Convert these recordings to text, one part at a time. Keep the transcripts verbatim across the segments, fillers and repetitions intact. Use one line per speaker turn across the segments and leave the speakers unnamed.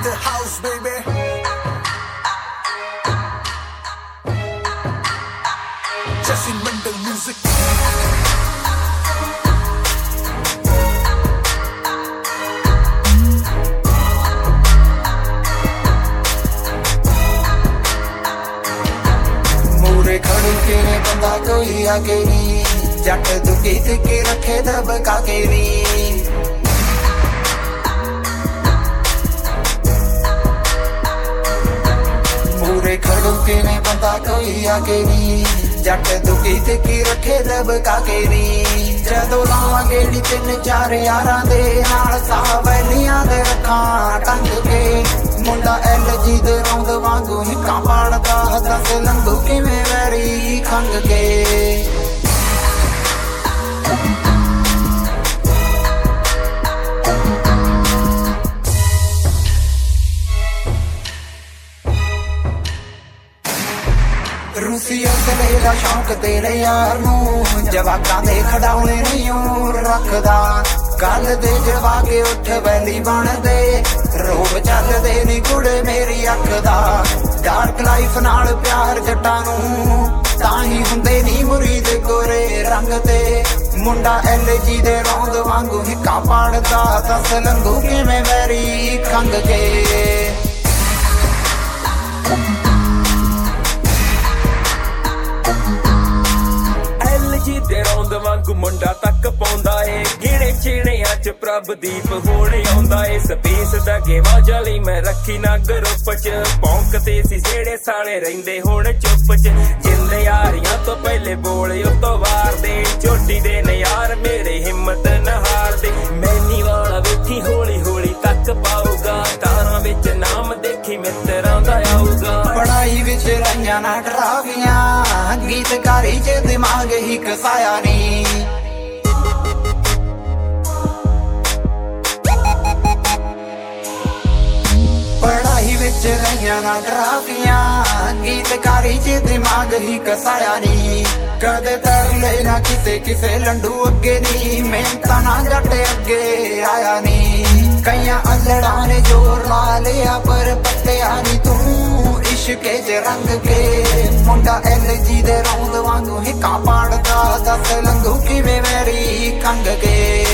the house, baby. Jesse Mendel music.
मूरे खड़ू के ने बंदा कोई आगे नी जट दुखी के रखे दबका के नी खड़ू के ने बंदा कोई आगे नी जट दुखी की रखे दबका के नी जदों लावांगे नी तीन चार यारां दे नाल सावलियां दे रखां टंग के मुंडा एल जी दे रौंद वांगू हिक्कां पाड़दा दस लंघू किवें वैरी खंग के रूसीआ गले दा शौक तेरे यार नूं जवाकां दे खड़ाउणे नहीं रखदा गल दे जवाके उठ वैली बनदे रोब चलदे नी कुड़े मेरी अख दा डार्क लाइफ नाल प्यार जट्टां नूं तां ही हुंदे नी मुरीद गोरे रंग ते मुंडा एल जी दे रौंद वांगू हिक्कां पाड़दा दस लंघू किवें वैरी खंग के
ते रौंद वांगू मुंडा तक पाउंदा ए गिणे चिणियां च प्रभदीप होण आउंदा ए स्पेस दा गेवा जली मैं रखी ना ग्रुप च भौंकते सी जेड़े साले रहिंदे हुण चुप च जिंद यारियां तो पहले बोल उतो वार दे झोटी दे न यार मेरे हिम्मत न हार दे मैनी वाला वेखी हौली हौली तक पाऊगा तारां विच नाम देखी मित्रां दा आऊगा
पढ़ाई विच रहियां ना डरावियां गीतकारी च दिमाग ही कसाया नी पढ़ाई विच रहियां ना डरावियां गीतकारी च दिमाग ही कसाया नी कदे तरले ना किसे किसे लंडू अगे नी मेहनतां ना जट अगे आया नी कईयां अल्लड़ां ने जोर ला लिया पर पट्टिया नी तू इश्के च रंग के मुंडा एल जी दे रौंद वांगू हिक्कां पाड़दा दस लंघू किवें वैरी खंग के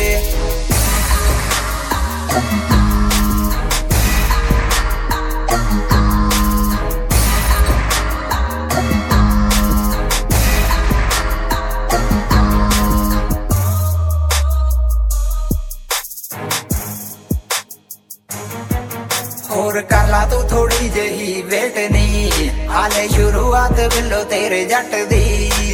और कर ला तू थोड़ी जही वेट नी हाले शुरुआत बिलो तेरे जट दी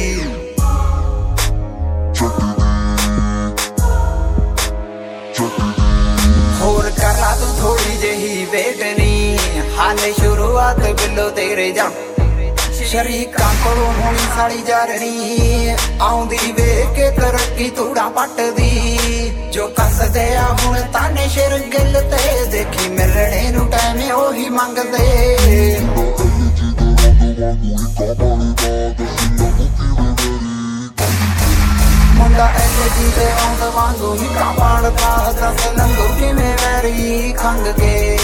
और कर ला तू थोड़ी जही वेट नी हाले शुरुआत बिलो तेरे जट शरीकां कोलों होनी साड़ी जारनी आउंदी वेख के तरक्की तूड़ा पटदी जो कसदे आ हुण ताने शिर गिल ते देखी मिलने नूं टाइम ओही मंगदे मुंडा एल जी दे रौंद वांगू हिक्कां पाड़दा दस लंघू किवें वैरी खंग के